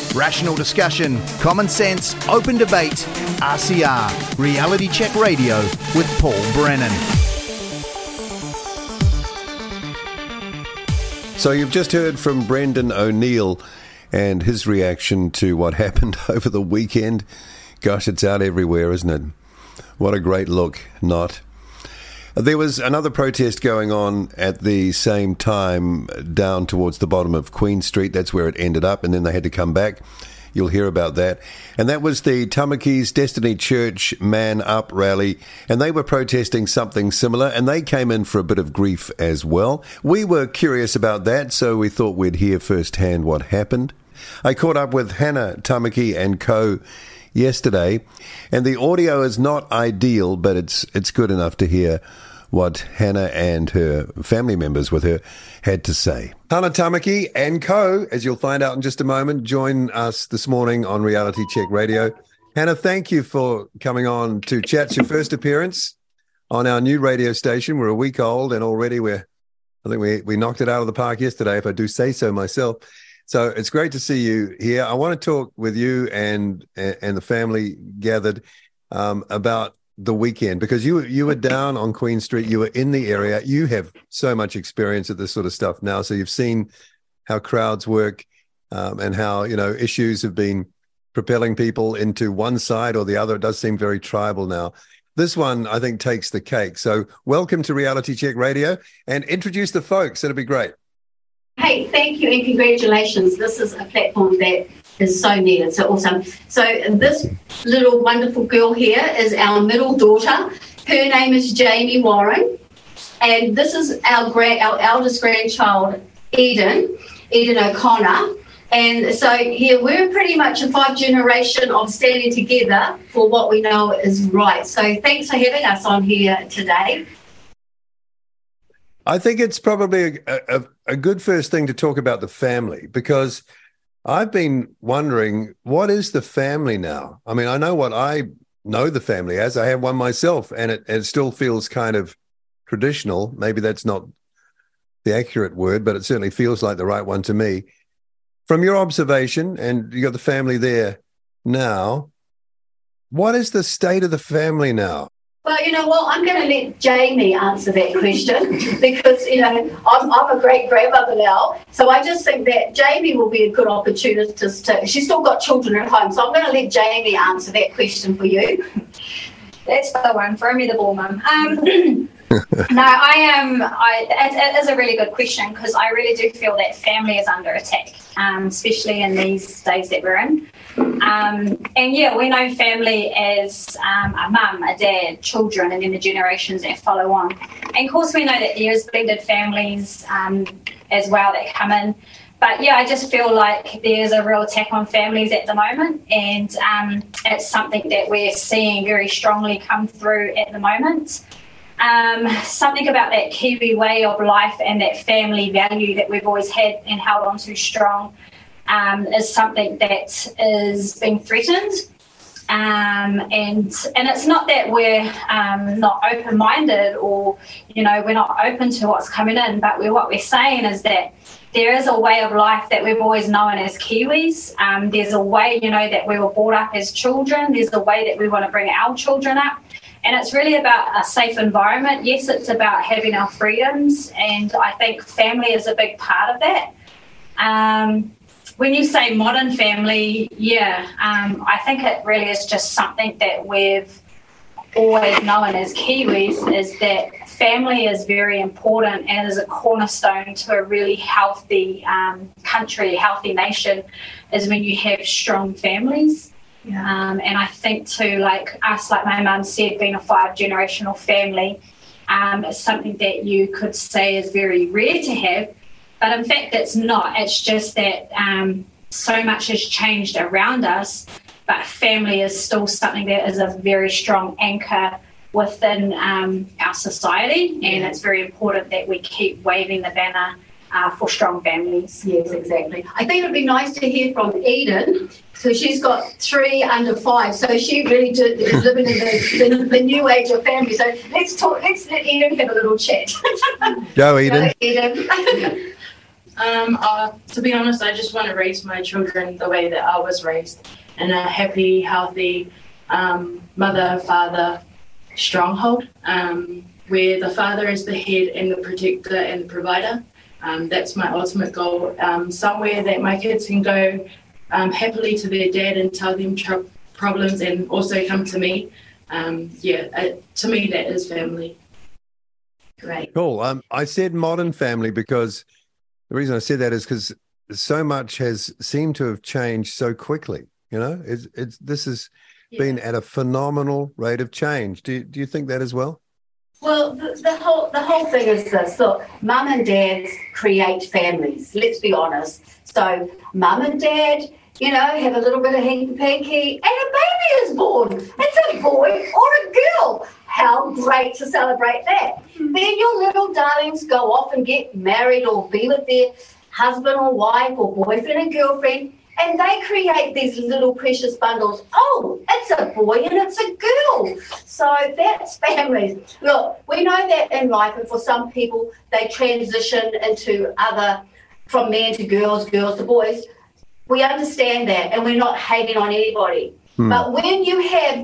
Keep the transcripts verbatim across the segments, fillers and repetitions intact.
Rational discussion, common sense, open debate. R C R, Reality Check Radio with Paul Brennan. So you've just heard from Brendan O'Neill and his reaction to what happened over the weekend. Gosh, it's out everywhere, isn't it? What a great look, not. There was another protest going on at the same time down towards the bottom of Queen Street. That's where it ended up, and then they had to come back. You'll hear about that. And that was the Tamaki's Destiny Church Man Up rally, and they were protesting something similar, and they came in for a bit of grief as well. We were curious about that, so we thought we'd hear firsthand what happened. I caught up with Hannah Tamaki and co yesterday, and the audio is not ideal, but it's it's good enough to hear what Hannah and her family members with her had to say. Hannah Tamaki and co, as you'll find out in just a moment, join us this morning on Reality Check Radio. Hannah, thank you for coming on to chat. It's your first appearance on our new radio station. We're a week old, and already we're, I think we, we knocked it out of the park yesterday, if I do say so myself. So it's great to see you here. I want to talk with you and and the family gathered um, about the weekend, because you you were down on Queen Street, you were in the area, you have so much experience at this sort of stuff now, so you've seen how crowds work um, and how, you know, issues have been propelling people into one side or the other. It does seem very tribal now. This one, I think, takes the cake. So welcome to Reality Check Radio, and introduce the folks. That'd be great. Hey, thank you and congratulations. This is a platform that is so needed, so awesome. So this little wonderful girl here is our middle daughter. Her name is Jamie Warren, and this is our grand, our eldest grandchild, Eden, Eden O'Connor. And so, yeah, we're pretty much a five generation of standing together for what we know is right. So thanks for having us on here today. I think it's probably a, a, a good first thing to talk about the family, because I've been wondering, what is the family now? I mean, I know what I know the family as. I have one myself, and it, it still feels kind of traditional. Maybe that's not the accurate word, but it certainly feels like the right one to me. From your observation, and you got the family there now, what is the state of the family now? Well, you know what, I'm going to let Jamie answer that question because, you know, I'm, I'm a great-grandmother now. So I just think that Jamie will be a good opportunity to, she's still got children at home, so I'm going to let Jamie answer that question for you. That's the one. Throw me the ball, Mum. Um, no, I am. I, it, it is a really good question, because I really do feel that family is under attack, um, especially in these days that we're in. Um, and yeah, we know family as um, a mum, a dad, children, and then the generations that follow on. And of course, we know that there is blended families um, as well that come in. But yeah, I just feel like there's a real attack on families at the moment, and um, it's something that we're seeing very strongly come through at the moment. Um, something about that Kiwi way of life and that family value that we've always had and held on to strong um, is something that is being threatened. Um, and and it's not that we're um, not open-minded or, you know, we're not open to what's coming in, but we're, what we're saying is that there is a way of life that we've always known as Kiwis. Um, there's a way, you know, that we were brought up as children. There's a way that we want to bring our children up. And it's really about a safe environment. Yes, it's about having our freedoms, and I think family is a big part of that. Um, when you say modern family, yeah, um, I think it really is just something that we've always known as Kiwis, is that family is very important and is a cornerstone to a really healthy um, country, healthy nation, is when you have strong families. Yeah. Um, and I think too, like us, like my mum said, being a five-generational family, um, is something that you could say is very rare to have. But in fact, it's not. It's just that um, so much has changed around us, but family is still something that is a very strong anchor within um, our society, and it's very important that we keep waving the banner uh, for strong families. Yes, exactly. I think it would be nice to hear from Eden. So she's got three under five, so she really did, is living in the, the, the new age of family. So let's talk. Let's let Eden have a little chat. Go, Eden. Go, Eden. Um, uh, to be honest, I just want to raise my children the way that I was raised, in a happy, healthy um, mother, father stronghold, um, where the father is the head and the protector and the provider. Um, that's my ultimate goal. Um, somewhere that my kids can go um, happily to their dad and tell them tr- problems and also come to me. Um, yeah, uh, to me, that is family. Great. Cool. Um, I said modern family because the reason I said that is because so much has seemed to have changed so quickly. You know, it's, it's this has Yeah. been at a phenomenal rate of change. Do, do you think that as well? Well, the, the whole the whole thing is this. Look, mum and dads create families. Let's be honest. So, mum and dad, you know, have a little bit of hanky-panky, and a baby is born. It's a boy or a girl. How great to celebrate that. Then your little darlings go off and get married or be with their husband or wife or boyfriend and girlfriend, and they create these little precious bundles. Oh, it's a boy and it's a girl. So that's families. Look, we know that in life, and for some people, they transition into other, from men to girls, girls to boys. We understand that, and we're not hating on anybody. Hmm. But when you have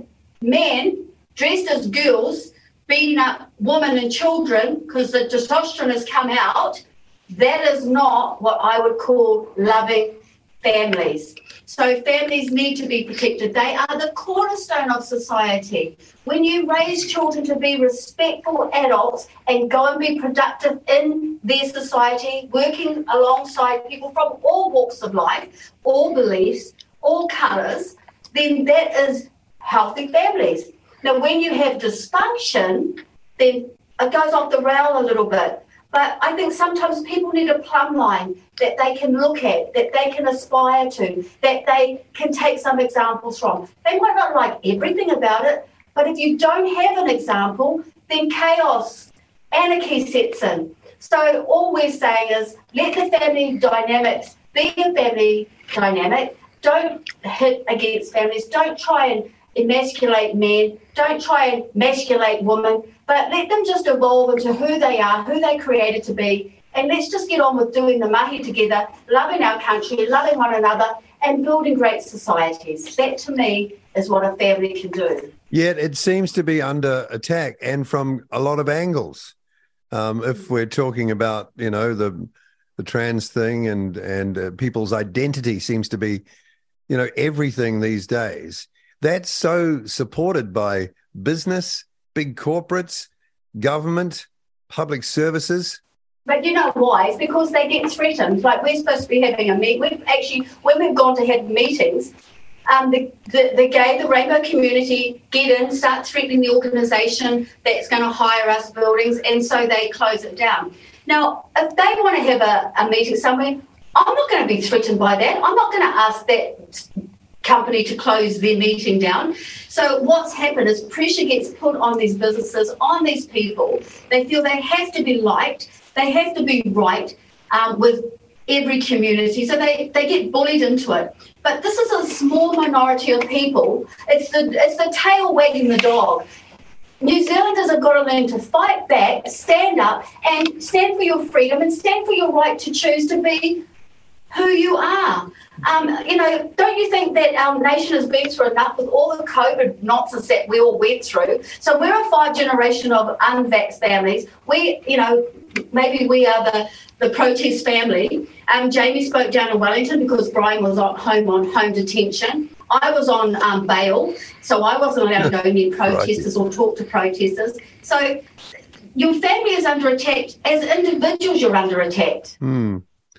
men dressed as girls beating up women and children because the testosterone has come out, that is not what I would call loving families. So families need to be protected. They are the cornerstone of society. When you raise children to be respectful adults and go and be productive in their society, working alongside people from all walks of life, all beliefs, all colours, then that is healthy families. Now, when you have dysfunction, then it goes off the rail a little bit. But I think sometimes people need a plumb line that they can look at, that they can aspire to, that they can take some examples from. They might not like everything about it, but if you don't have an example, then chaos, anarchy sets in. So all we're saying is let the family dynamics be a family dynamic. Don't hit against families. Don't try and emasculate men. Don't try and emasculate women. But let them just evolve into who they are, who they created to be, and let's just get on with doing the mahi together, loving our country, loving one another, and building great societies. That, to me, is what a family can do. Yet it seems to be under attack, and from a lot of angles. Um, if we're talking about, you know, the the trans thing and and uh, people's identity seems to be, you know, everything these days. That's so supported by business, big corporates, government, public services. But you know why? It's because they get threatened. Like, we're supposed to be having a meet. We've actually, when we've gone to have meetings, um, the, the, the gay, the rainbow community get in, start threatening the organisation that's going to hire us buildings, and so they close it down. Now, if they want to have a, a meeting somewhere, I'm not going to be threatened by that. I'm not going to ask that company to close their meeting down. So what's happened is pressure gets put on these businesses, on these people. They feel they have to be liked, they have to be right um, with every community. So they, they get bullied into it. But this is a small minority of people. It's the it's the tail wagging the dog. New Zealanders have got to learn to fight back, stand up, and stand for your freedom and stand for your right to choose to be who you are. Um, you know, don't you think that our nation has been through enough with all the COVID nonsense that we all went through? So we're a five generation of unvaxxed families. We, you know, maybe we are the, the protest family. Um, Jamie spoke down in Wellington because Brian was on home on home detention. I was on um, bail, so I wasn't allowed to go near protesters or talk to protesters. So your family is under attack. As individuals, you're under attack. Mm.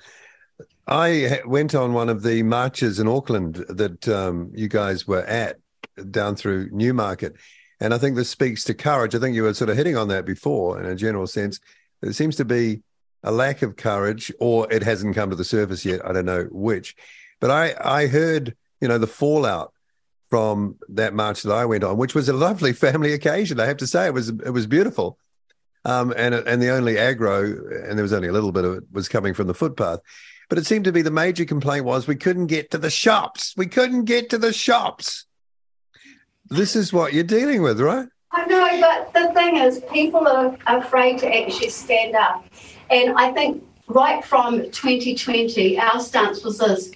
I went on one of the marches in Auckland that um, you guys were at down through Newmarket, and I think this speaks to courage. I think you were sort of hitting on that before in a general sense. There seems to be a lack of courage, or it hasn't come to the surface yet. I don't know which. But I, I heard, you know, the fallout from that march that I went on, which was a lovely family occasion. I have to say it was it was beautiful. Um, and, and the only aggro, and there was only a little bit of it, was coming from the footpath. But it seemed to be the major complaint was we couldn't get to the shops. We couldn't get to the shops. This is what you're dealing with, right? I know, but the thing is, people are afraid to actually stand up. And I think right from twenty twenty, our stance was this: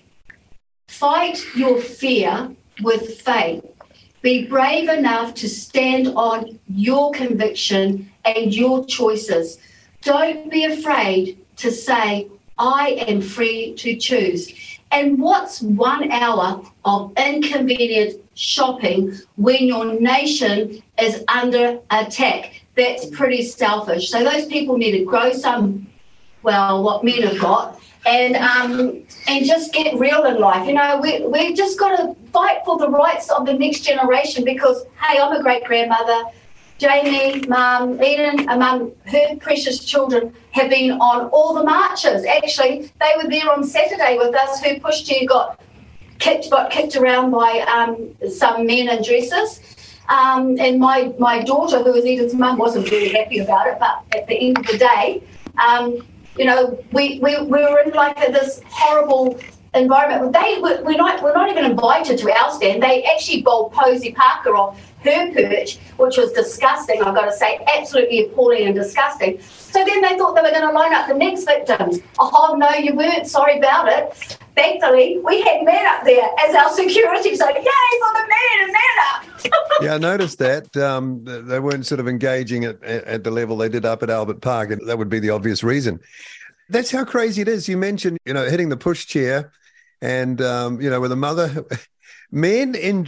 fight your fear with faith. Be brave enough to stand on your conviction and your choices. Don't be afraid to say, I am free to choose. And what's one hour of inconvenient shopping when your nation is under attack? That's pretty selfish. So those people need to grow some, well, what men have got, and um, and just get real in life. You know, we we just got to fight for the rights of the next generation because, hey, I'm a great-grandmother. Jamie, Mum, Eden, among her precious children, have been on all the marches. Actually, they were there on Saturday with us. Her pushchair got kicked, got kicked around by um, some men in dresses. Um, and my, my daughter, who was Eden's mum, wasn't very happy about it. But at the end of the day, um, you know, we, we, we were in like a, this horrible environment. They were, we're not we're not even invited to our stand. They actually bowled Posey Parker off her perch, which was disgusting, I've got to say, absolutely appalling and disgusting. So then they thought they were going to line up the next victims. Oh, no, you weren't. Sorry about it. Thankfully, we had men up there as our security, so yay for the men and man up. Yeah, I noticed that. Um, they weren't sort of engaging at, at the level they did up at Albert Park, and that would be the obvious reason. That's how crazy it is. You mentioned, you know, hitting the pushchair and, um, you know, with a mother, men in...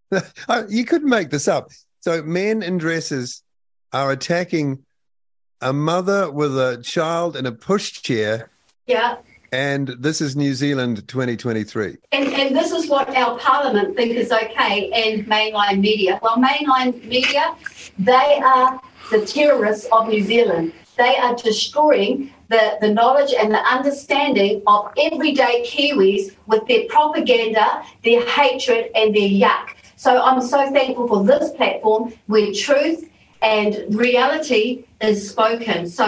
You couldn't make this up. So men in dresses are attacking a mother with a child in a pushchair. Yeah. And this is New Zealand twenty twenty-three. And, and this is what our parliament think is okay, and mainline media. Well, mainline media, they are the terrorists of New Zealand. They are destroying the, the knowledge and the understanding of everyday Kiwis with their propaganda, their hatred, and their yuck. So I'm so thankful for this platform where truth and reality is spoken. So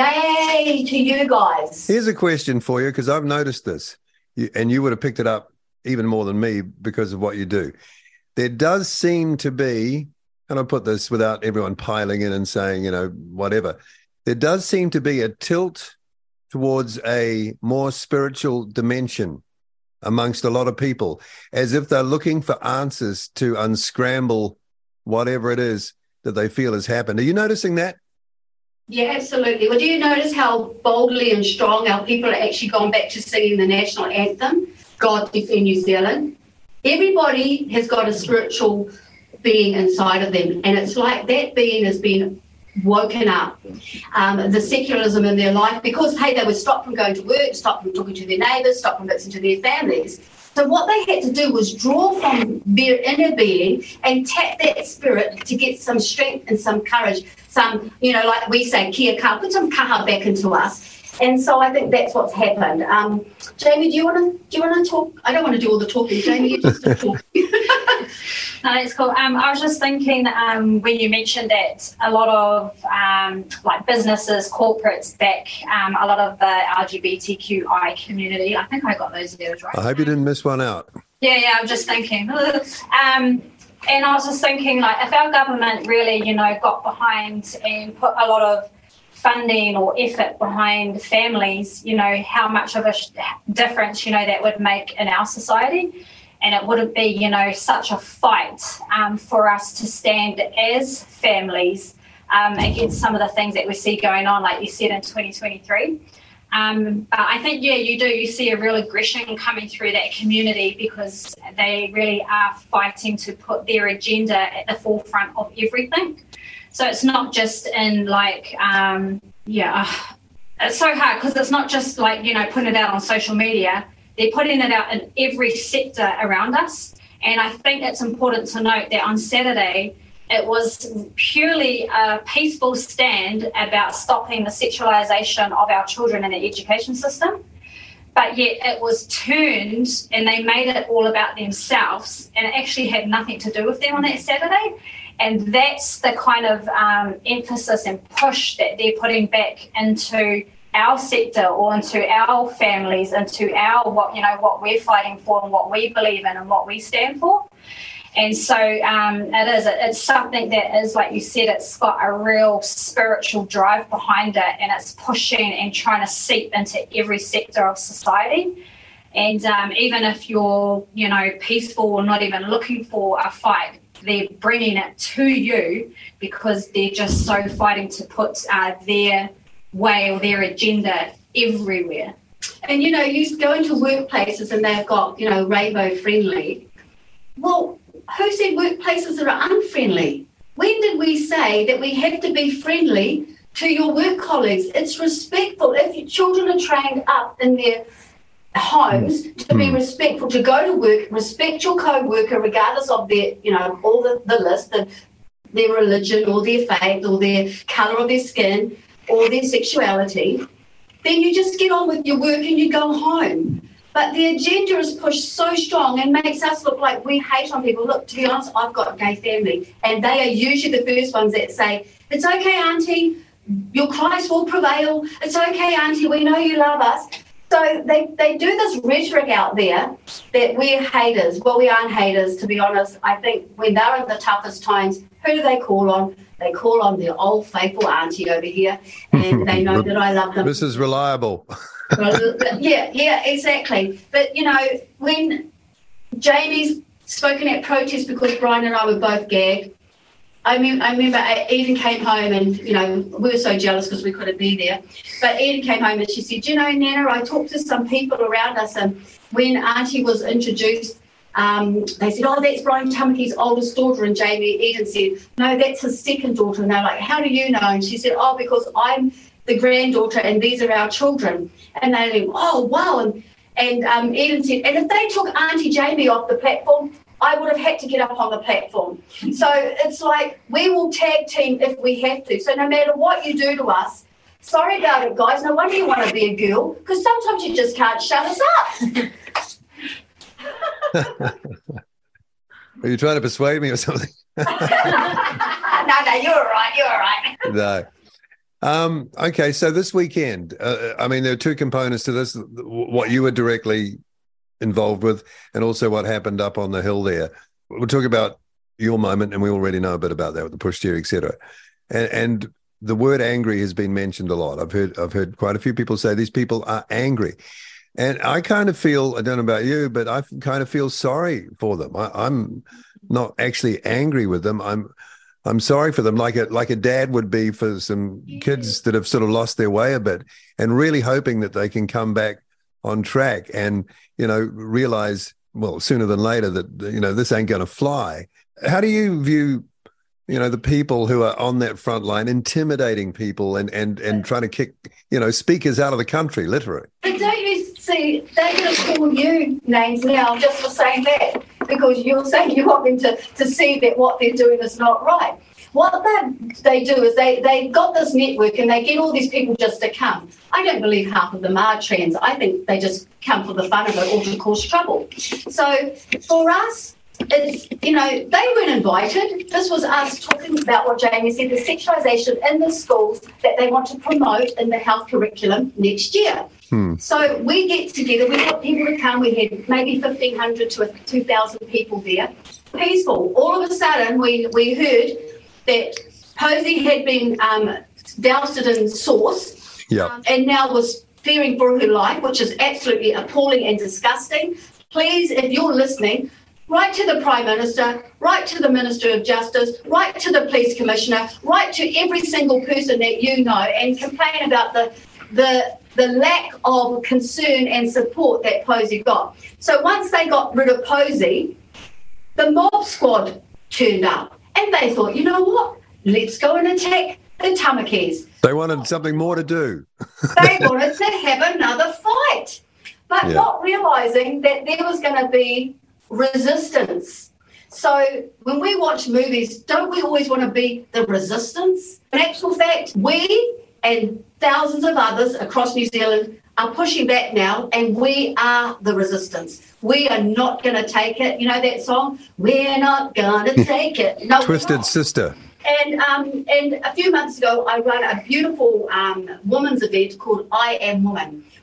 yay to you guys. Here's a question for you, because I've noticed this, and you would have picked it up even more than me because of what you do. There does seem to be, and I'll put this without everyone piling in and saying, you know, whatever, there does seem to be a tilt towards a more spiritual dimension amongst a lot of people, as if they're looking for answers to unscramble whatever it is that they feel has happened. Are you noticing that? Yeah, absolutely. Well, do you notice how boldly and strong our people are actually gone back to singing the national anthem, God Defend New Zealand? Everybody has got a spiritual being inside of them, and it's like that being has been woken up. Um, the secularism in their life, because, hey, they were stopped from going to work, stopped from talking to their neighbours, stopped from listening to their families. So what they had to do was draw from their inner being and tap that spirit to get some strength and some courage, some, you know, like we say, kia kaha, put some kaha back into us. And so I think that's what's happened. Um, Jamie, do you want to do you want to talk? I don't want to do all the talking, Jamie. You just talk. No, that's cool. Um, I was just thinking um, when you mentioned that a lot of um, like businesses, corporates back um, a lot of the L G B T Q I community. I think I got those words right. I hope you didn't miss one out. Yeah, yeah. I'm just thinking. um, and I was just thinking, like, if our government really, you know, got behind and put a lot of funding or effort behind families, you know, how much of a difference, you know, that would make in our society. And it wouldn't be, you know, such a fight um, for us to stand as families um, against some of the things that we see going on, like you said, in twenty twenty-three. Um, but I think, yeah, you do. You see a real aggression coming through that community because they really are fighting to put their agenda at the forefront of everything. So it's not just in like, um, yeah, it's so hard because it's not just like, you know, putting it out on social media. They're putting it out in every sector around us. And I think it's important to note that on Saturday, it was purely a peaceful stand about stopping the sexualisation of our children in the education system. But yet it was turned and they made it all about themselves, and it actually had nothing to do with them on that Saturday. And that's the kind of um, emphasis and push that they're putting back into our sector or into our families, into our what you know what we're fighting for and what we believe in and what we stand for. And so um, it is, it's something that is, like you said, it's got a real spiritual drive behind it, and it's pushing and trying to seep into every sector of society. And um, even if you're, you know, peaceful or not even looking for a fight, they're bringing it to you because they're just so fighting to put uh, their way or their agenda everywhere. And, you know, you go into workplaces and they've got, you know, rainbow friendly. Well, who said workplaces that are unfriendly? When did we say that we have to be friendly to your work colleagues? It's respectful. If your children are trained up in their homes to be respectful, to go to work, respect your co-worker regardless of their, you know, all the, the list, the, their religion or their faith or their colour of their skin or their sexuality, then you just get on with your work and you go home. But the agenda is pushed so strong and makes us look like we hate on people. Look, to be honest, I've got a gay family, and they are usually the first ones that say, it's okay, Auntie, your Christ will prevail. It's okay, Auntie, we know you love us. So they, they do this rhetoric out there that we're haters. Well, we aren't haters, to be honest. I think when they're in the toughest times, who do they call on? They call on their old faithful auntie over here, and they know that I love them. This is reliable. yeah, yeah, exactly. But, you know, when Jamie's spoken at protest because Brian and I were both gagged, I, mean, I remember Eden came home and, you know, we were so jealous because we couldn't be there. But Eden came home and she said, you know, Nana, I talked to some people around us, and when Auntie was introduced, um, they said, oh, that's Brian Tamaki's oldest daughter. And Jamie, Eden said, no, that's his second daughter. And they're like, how do you know? And she said, oh, because I'm the granddaughter and these are our children. And they went, oh, wow. And, and um, Eden said, and if they took Auntie Jamie off the platform, I would have had to get up on the platform. So it's like we will tag team if we have to. So no matter what you do to us, sorry about it, guys. No wonder you want to be a girl, because sometimes you just can't shut us up. Are you trying to persuade me or something? no, no, you're all right. You're all right. No. Um, okay, so this weekend, uh, I mean, there are two components to this, what you were directly involved with and also what happened up on the hill there. We'll talk about your moment, and we already know a bit about that with the push steer, et cetera. And, and the word angry has been mentioned a lot. I've heard I've heard quite a few people say these people are angry. And I kind of feel, I don't know about you, but I kind of feel sorry for them. I, I'm not actually angry with them. I'm I'm sorry for them, like a like a dad would be for some kids that have sort of lost their way a bit, and really hoping that they can come back on track and, you know, realize, well, sooner than later that, you know, this ain't going to fly. How do you view, you know, the people who are on that front line intimidating people and, and, and trying to kick, you know, speakers out of the country, literally? But don't you see, they're going to call you names now just for saying that, because you're saying you want them to, to see that what they're doing is not right. What they, they do is they, they got this network and they get all these people just to come. I don't believe half of them are trans. I think they just come for the fun of it or to cause trouble. So for us, it's, you know, they weren't invited. This was us talking about what Jamie said, the sexualisation in the schools that they want to promote in the health curriculum next year. Hmm. So we get together, we got people to come, we had maybe fifteen hundred to two thousand people there. Peaceful. All of a sudden, we, we heard that Posey had been um, doused in sauce, yep. um, and now was fearing for her life, which is absolutely appalling and disgusting. Please, if you're listening, write to the Prime Minister, write to the Minister of Justice, write to the Police Commissioner, write to every single person that you know and complain about the the the lack of concern and support that Posey got. So once they got rid of Posey, the mob squad turned up. And they thought, you know what? Let's go and attack the Tamakis. They wanted something more to do. They wanted to have another fight, but yeah. not realising that there was going to be resistance. So when we watch movies, don't we always want to be the resistance? In actual fact, we and thousands of others across New Zealand are pushing back now, and we are the resistance. We are not going to take it. You know that song? We're not going to take it. No, Twisted Sister. And um, and a few months ago, I ran a beautiful um, women's event called I Am Woman,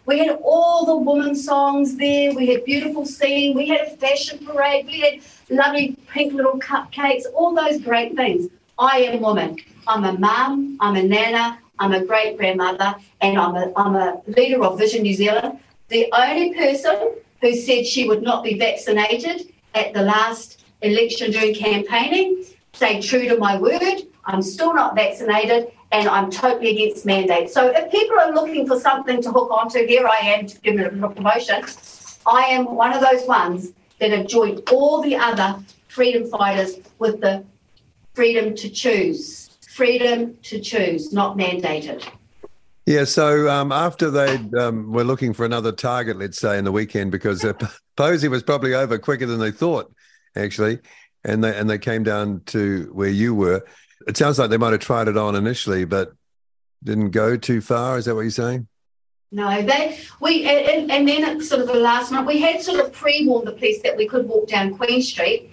We had all the women's songs there. We had beautiful scene. We had a fashion parade. We had lovely pink little cupcakes, all those great things. I am woman. I'm a mum, I'm a nana, I'm a great-grandmother, and I'm a, I'm a leader of Vision New Zealand. The only person who said she would not be vaccinated at the last election during campaigning, stayed true to my word. I'm still not vaccinated, and I'm totally against mandates. So if people are looking for something to hook onto, here I am to give it a little promotion. I am one of those ones that have joined all the other freedom fighters with the freedom to choose. Freedom to choose, not mandated. Yeah, so um, after they um, were looking for another target, let's say, in the weekend, because uh, Posey was probably over quicker than they thought, actually, and they and they came down to where you were. It sounds like they might have tried it on initially, but didn't go too far. Is that what you're saying? No, they we and, and then at sort of the last month, we had sort of pre-warned the police that we could walk down Queen Street.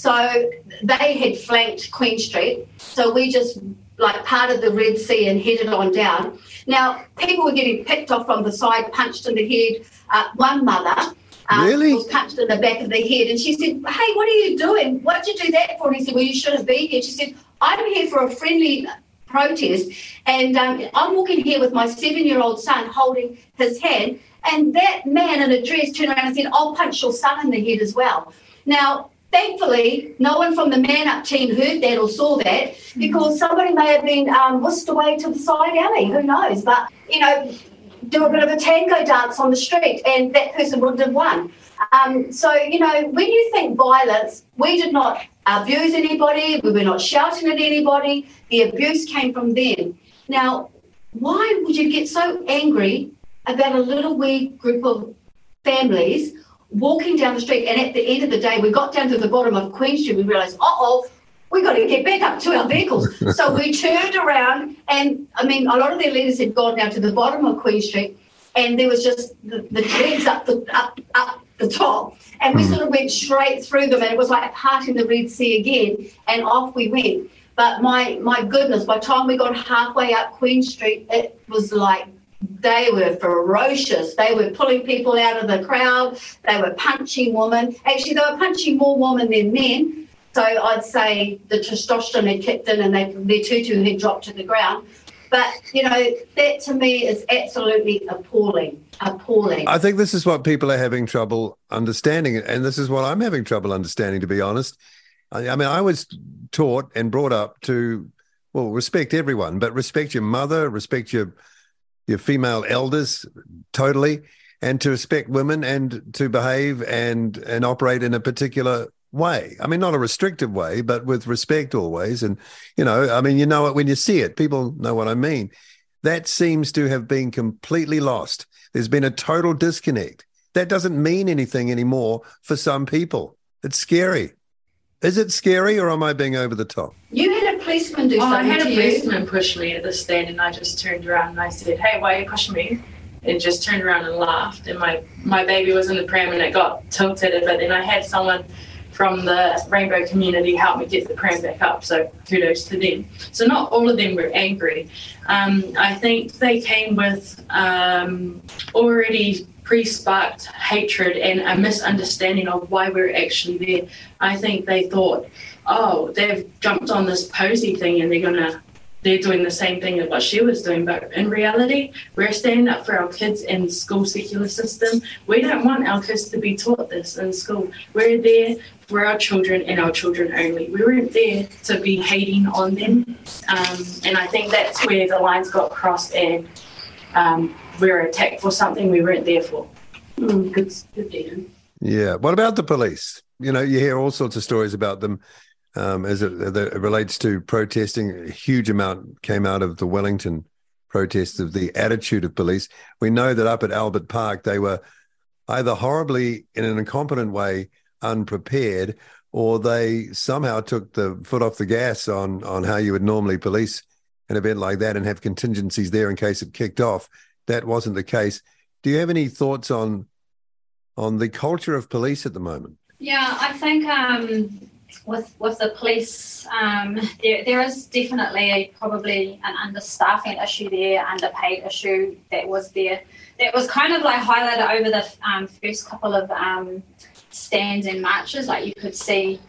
So they had flanked Queen Street. So we just like part of the Red Sea and headed on down. Now, people were getting picked off from the side, punched in the head. Uh, one mother um, really? was punched in the back of the head, and she said, hey, what are you doing? What did you do that for? And he said, well, you shouldn't be here. She said, I'm here for a friendly protest, and um, I'm walking here with my seven-year-old son holding his hand, and that man in a dress turned around and said, I'll punch your son in the head as well. Now, thankfully, no one from the Man Up team heard that or saw that, because somebody may have been um, whisked away to the side alley, who knows. But, you know, do a bit of a tango dance on the street, and that person wouldn't have won. Um, so, you know, when you think violence, we did not abuse anybody, we were not shouting at anybody. The abuse came from them. Now, why would you get so angry about a little wee group of families walking down the street, and at the end of the day, we got down to the bottom of Queen Street, we realised, uh-oh, we got to get back up to our vehicles. So we turned around, and, I mean, a lot of their leaders had gone down to the bottom of Queen Street, and there was just the, the legs up the, up, up the top, and we sort of went straight through them, and it was like parting the Red Sea again, and off we went. But my, my goodness, by the time we got halfway up Queen Street, it was like, they were ferocious. They were pulling people out of the crowd. They were punching women. Actually, they were punching more women than men. So I'd say the testosterone had kicked in and they, their tutu had dropped to the ground. But, you know, that to me is absolutely appalling, appalling. I think this is what people are having trouble understanding, and this is what I'm having trouble understanding, to be honest. I, I mean, I was taught and brought up to, well, respect everyone, but respect your mother, respect your your female elders totally, and to respect women and to behave and and operate in a particular way. I mean, not a restrictive way, but with respect always. And, you know, I mean, you know it when you see it. People know what I mean. That seems to have been completely lost. There's been a total disconnect. That doesn't mean anything anymore for some people. It's scary. Is it scary, or am I being over the top? You had a policeman do oh, something I had a to policeman you. push me at the stand, and I just turned around and I said, hey, why are you pushing me? And just turned around and laughed. And my, my baby was in the pram and it got tilted, but then I had someone from the rainbow community help me get the pram back up, so kudos to them. So not all of them were angry. Um, I think they came with um, already pre-sparked hatred and a misunderstanding of why we're actually there. I think they thought, oh, they've jumped on this Posey thing and they're gonna, they're doing the same thing as what she was doing. But in reality, we're standing up for our kids in the school secular system. We don't want our kids to be taught this in school. We're there for our children and our children only. We weren't there to be hating on them. Um, and I think that's where the lines got crossed, and um, we were attacked for something we weren't there for. Mm, good, good deal. Yeah. What about the police? You know, you hear all sorts of stories about them um, as it, it relates to protesting. A huge amount came out of the Wellington protests of the attitude of police. We know that up at Albert Park, they were either horribly, in an incompetent way, unprepared, or they somehow took the foot off the gas on, on how you would normally police an event like that and have contingencies there in case it kicked off. That wasn't the case. Do you have any thoughts on on the culture of police at the moment? Yeah, I think um, with with the police, um, there there is definitely a, probably an understaffing issue there, underpaid issue that was there. That was kind of like highlighted over the um, first couple of um, stands and marches. Like you could see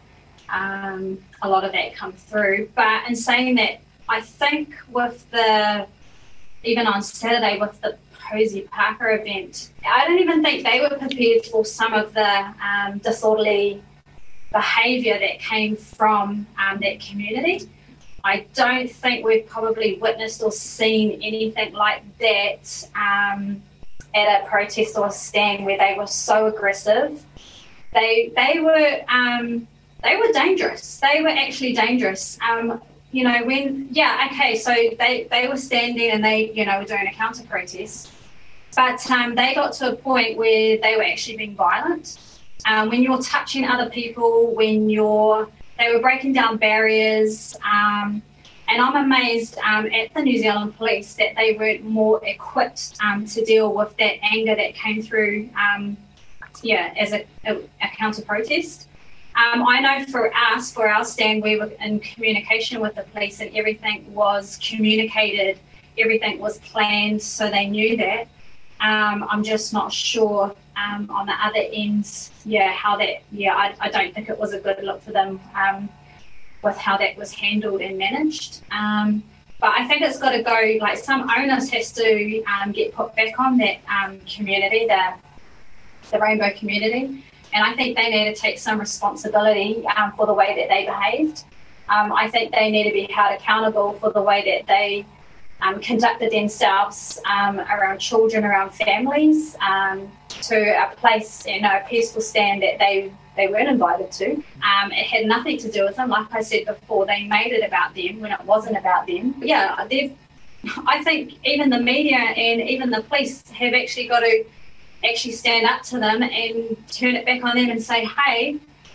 um, a lot of that come through. But in saying that, I think with the even on Saturday with the Posey Parker event, I don't even think they were prepared for some of the um, disorderly behaviour that came from um, that community. I don't think we've probably witnessed or seen anything like that um, at a protest or a stand where they were so aggressive. They they were um, they were dangerous. They were actually dangerous. Um, you know, when yeah, okay, so they, they were standing and they, you know, were doing a counter protest. But um, they got to a point where they were actually being violent. Um, when you're touching other people, when you're, they were breaking down barriers, um, and I'm amazed um, at the New Zealand Police that they weren't more equipped um, to deal with that anger that came through, um, yeah, as a, a, a counter protest. Um, I know for us, for our stand, we were in communication with the police, and everything was communicated, everything was planned, so they knew that. Um, I'm just not sure um, on the other ends, yeah, how that, yeah, I, I don't think it was a good look for them um, with how that was handled and managed. Um, but I think it's got to go, like some onus has to um, get put back on that um, community, the, the rainbow community. And I think they need to take some responsibility um, for the way that they behaved. Um, I think they need to be held accountable for the way that they Um, conducted themselves um, around children, around families, um, to a place, you know, a peaceful stand that they, they weren't invited to. Um, it had nothing to do with them. Like I said before, they made it about them when it wasn't about them. But yeah, they've, I think even the media and even the police have actually got to actually stand up to them and turn it back on them and say, hey,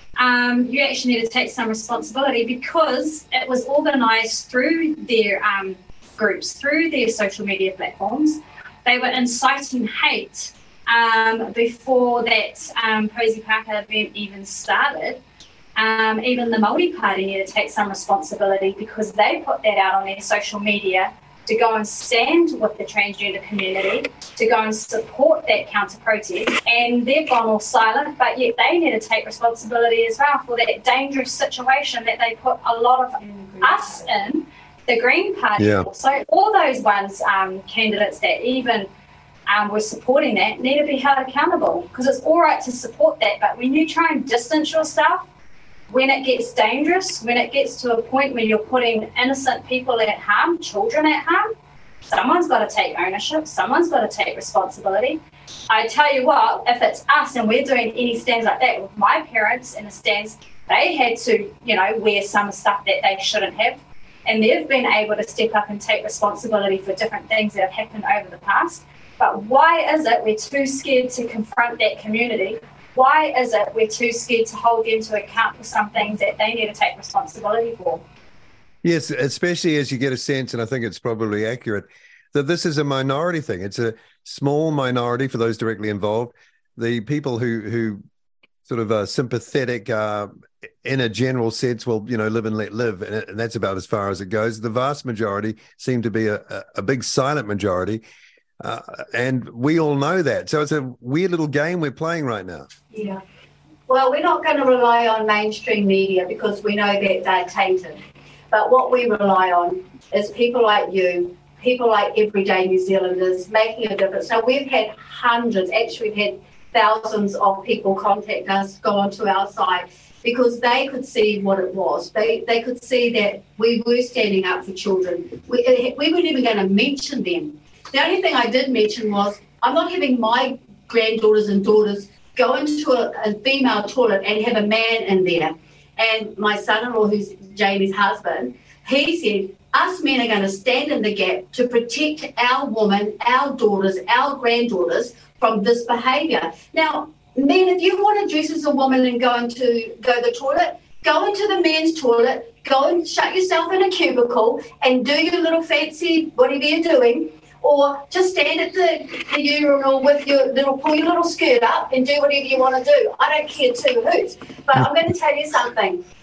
um, you actually need to take some responsibility, because it was organised through their um, groups, through their social media platforms. They were inciting hate um, before that um, Posey Parker event even started. Um, even the Māori Party need to take some responsibility, because they put that out on their social media to go and stand with the transgender community, to go and support that counter-protest, and they've gone all silent, but yet they need to take responsibility as well for that dangerous situation that they put a lot of us in. The Green Party, yeah. So all those ones, um, candidates that even um, were supporting that, need to be held accountable, because it's all right to support that, but when you try and distance yourself, when it gets dangerous, when it gets to a point where you're putting innocent people at harm, children at harm, someone's got to take ownership, someone's got to take responsibility. I tell you what, if it's us and we're doing any stands like that, with my parents in the stands, they had to, you know, wear some stuff that they shouldn't have. And they've been able to step up and take responsibility for different things that have happened over the past. But why is it we're too scared to confront that community? Why is it we're too scared to hold them to account for some things that they need to take responsibility for? Yes, especially as you get a sense, and I think it's probably accurate, that this is a minority thing. It's a small minority for those directly involved. The people who who sort of are sympathetic uh, in a general sense, will, you know, live and let live, and, and that's about as far as it goes. The vast majority seem to be a, a, a big silent majority, uh, and we all know that. So it's a weird little game we're playing right now. Yeah. Well, we're not going to rely on mainstream media, because we know that they're tainted. But what we rely on is people like you, people like everyday New Zealanders making a difference. Now, we've had hundreds, actually we've had thousands of people contact us, go onto our site, because they could see what it was. They they could see that we were standing up for children. We, we weren't even going to mention them. The only thing I did mention was, I'm not having my granddaughters and daughters go into a, a female toilet and have a man in there. And my son-in-law, who's Jamie's husband, he said, us men are going to stand in the gap to protect our women, our daughters, our granddaughters from this behaviour. Now, men, if you want to dress as a woman and go into go to the toilet, go into the men's toilet, go and shut yourself in a cubicle and do your little fancy whatever you're doing, or just stand at the, the urinal with your little, pull your little skirt up and do whatever you want to do. I don't care two hoots. But I'm going to tell you something.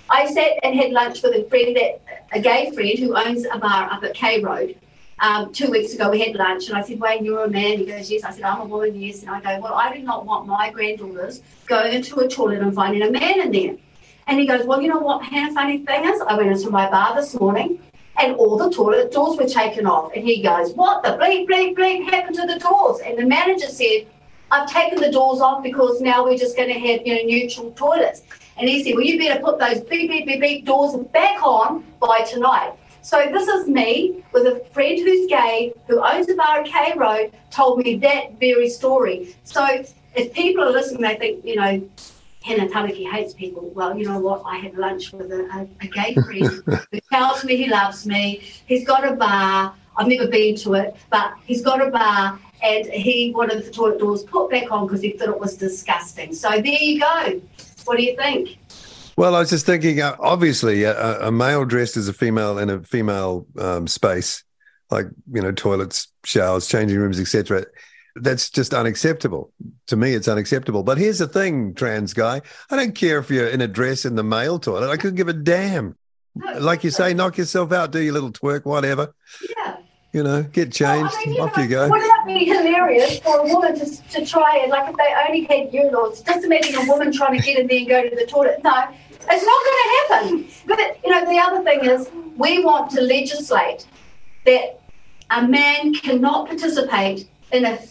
I sat and had lunch with a friend, that a gay friend who owns a bar up at K Road. Um, two weeks ago, we had lunch, and I said, Wayne, you're a man. He goes, yes. I said, I'm a woman, yes. And I go, well, I do not want my granddaughters going into a toilet and finding a man in there. And he goes, well, you know what, Hannah, funny thing is, I went into my bar this morning, and all the toilet doors were taken off. And he goes, what the bleep, bleep, bleep happened to the doors? And the manager said, I've taken the doors off because now we're just going to have, you know, neutral toilets. And he said, well, you better put those beep, beep, beep, beep doors back on by tonight. So this is me with a friend who's gay, who owns a bar at K Road, told me that very story. So if people are listening, they think, you know, Hannah Tamaki hates people. Well, you know what? I had lunch with a, a, a gay friend who tells me he loves me. He's got a bar. I've never been to it, but he's got a bar, and he wanted the toilet doors put back on because he thought it was disgusting. So there you go. What do you think? Well, I was just thinking, uh, obviously, a, a male dressed as a female in a female um, space, like, you know, toilets, showers, changing rooms, et cetera, that's just unacceptable. To me, it's unacceptable. But here's the thing, trans guy. I don't care if you're in a dress in the male toilet. I couldn't give a damn. No, like you say, knock yourself out, do your little twerk, whatever. Yeah. You know, get changed, well, I mean, you off know, you go. Wouldn't that be hilarious for a woman to, to try it? Like if they only had urinals, just imagine a woman trying to get in there and go to the toilet. No, it's not going to happen. But, you know, the other thing is we want to legislate that a man cannot participate in a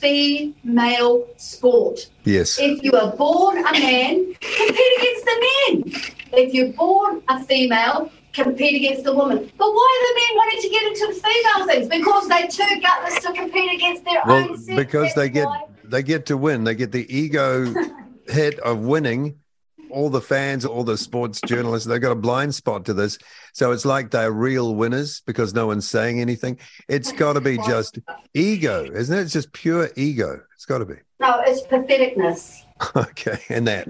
female sport. Yes. If you are born a man, compete against the men. If you're born a female, compete against the woman. But why are the men wanting to get into the female things? Because they're too gutless to compete against their well, own sex. because they That's get why. they get to win. They get the ego hit of winning. All the fans, all the sports journalists, they've got a blind spot to this. So it's like they're real winners because no one's saying anything. It's got to be just ego, isn't it? It's just pure ego. It's got to be. No, it's patheticness. Okay, and that.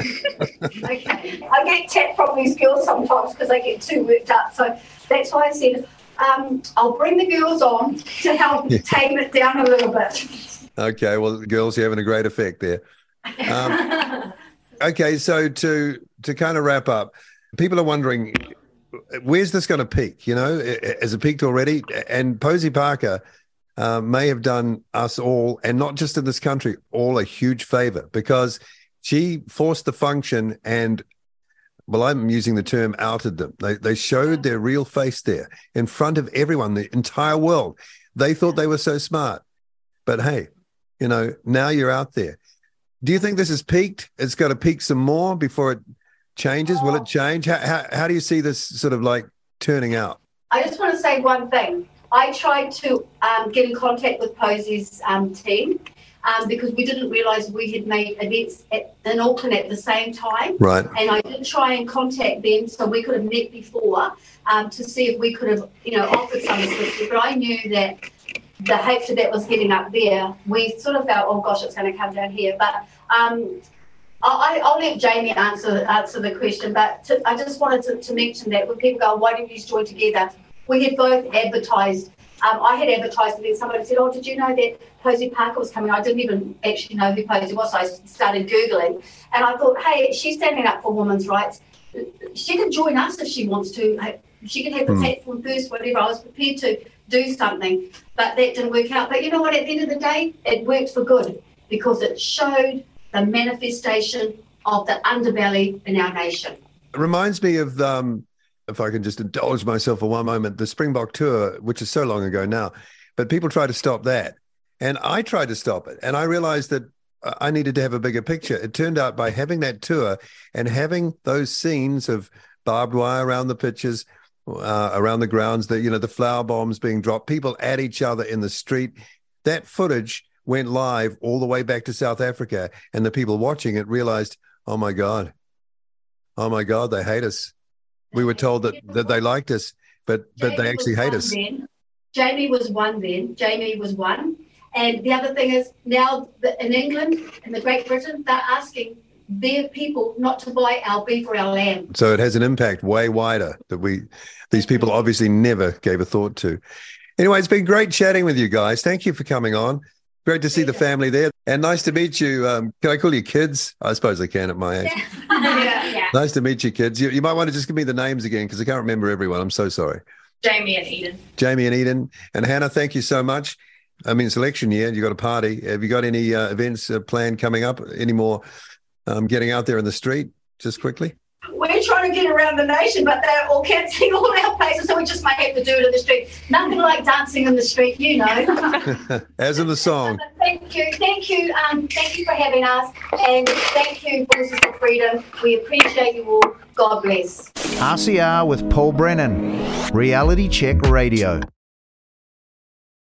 Okay. I get tapped from these girls sometimes because they get too worked up. So that's why I said um, I'll bring the girls on to help Yeah. tame it down a little bit. Okay, well, girls, you're having a great effect there. Um, okay, so to to kind of wrap up, people are wondering, where's this going to peak? You know, has it peaked already? And Posey Parker uh, may have done us all, and not just in this country, all a huge favor because she forced the function and, well, I'm using the term outed them. They they showed their real face there in front of everyone, the entire world. They thought they were so smart. But hey, you know, now you're out there. Do you think this has peaked? It's got to peak some more before it changes? Will it change? How, how, how do you see this sort of like turning out? I just want to say one thing. I tried to um, get in contact with Posey's um, team um, because we didn't realise we had made events at, in Auckland at the same time. Right. And I did try and contact them so we could have met before um, to see if we could have, you know, offered some assistance. But I knew that the hatred that was getting up there, we sort of felt, oh gosh, it's going to come down here. But um, I, I'll let Jamie answer answer the question. But to, I just wanted to, to mention that when people go, why didn't you join together? We had both advertised. Um, I had advertised, and then somebody said, oh, did you know that Posey Parker was coming? I didn't even actually know who Posey was, so I started Googling. And I thought, hey, she's standing up for women's rights. She can join us if she wants to. She can have the mm. platform first, whatever. I was prepared to do something, but that didn't work out. But you know what? At the end of the day, it worked for good because it showed the manifestation of the underbelly in our nation. It reminds me of, um, if I can just indulge myself for one moment, the Springbok tour, which is so long ago now, but people try to stop that. And I tried to stop it. And I realized that I needed to have a bigger picture. It turned out by having that tour and having those scenes of barbed wire around the pitches, uh, around the grounds, the, you know, the flower bombs being dropped, people at each other in the street, that footage went live all the way back to South Africa. And the people watching it realized, oh my God, oh my God, they hate us. We were told that, that they liked us, but but they actually hate us. Then. Jamie was one then. Jamie was one. And the other thing is now in England and the Great Britain, they're asking their people not to buy our beef or our lamb. So it has an impact way wider that we, these people obviously never gave a thought to. Anyway, it's been great chatting with you guys. Thank you for coming on. Great to see the family there. And nice to meet you. Um, can I call you kids? I suppose I can at my age. Yeah. Yeah. Nice to meet you, kids. You, you might want to just give me the names again because I can't remember everyone. I'm so sorry. Jamie and Eden. Jamie and Eden. And Hannah, thank you so much. I mean, selection year, you got a party. Have you got any uh, events uh, planned coming up? Any more um, getting out there in the street, just quickly? We're trying to get around the nation, but they're all cancelling all our places, so we just might have to do it in the street. Nothing like dancing in the street, you know. As in the song. Thank you, thank you, um, thank you for having us, and thank you, Voices for Freedom. We appreciate you all. God bless. R C R with Paul Brennan, Reality Check Radio.